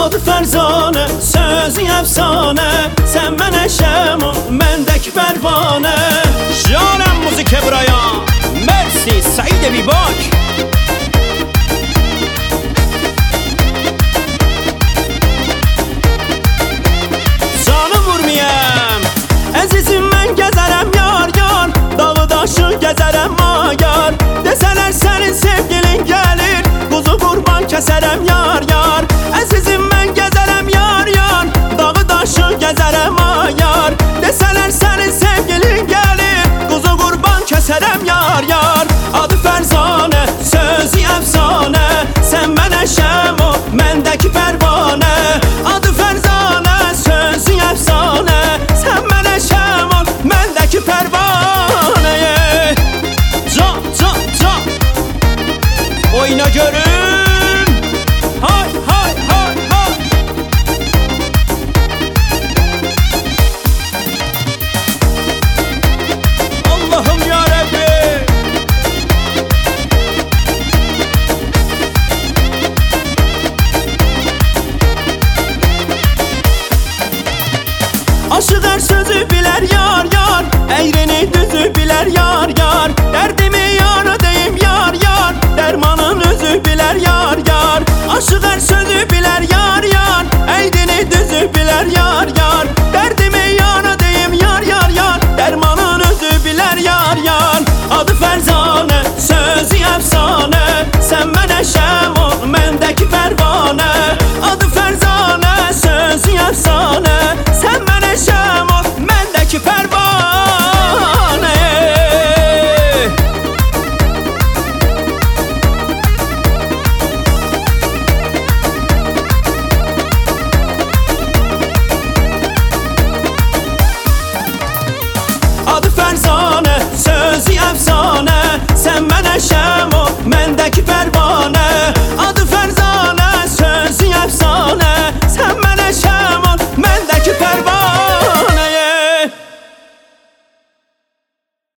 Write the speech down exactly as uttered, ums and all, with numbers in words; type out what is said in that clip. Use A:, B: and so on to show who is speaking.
A: Adı Ferzanə, sözü əfsanə. Sən mənə şəma, məndəki pərvanə.
B: Canım müzike buraya. Mersi Said Bibak.
A: Canım vurmayam. Əzizim mən gəzərəm yar yar, dağı daşı gəzərəm mayar. Desələr sənin sevgilin gəlir, quzu qurban kəsərəm yar yar. Əzizim mən gəzərəm yar yar, dağı daşı gəzərəm mayar. Desələr sənin sevgilin gəlir, quzu qurban kəsərəm yar yar. Adı Ferzanə, sözü əfsanə. Sən mənə şəma, məndəki pərvanə. Adı Ferzanə, sözü əfsanə. Sən mənə şəma, məndəki pərvanə.
B: Can can can. Oyna görün. Hay hay hay hay. Allah'ım ya Rabbi.
A: Aşık her sözü biler yar yar, eğrini düzü biler yar yar. Derdimi yana deyim yar yar, dermanın özü biler yar yar. Aşık her sözü biler yar yar.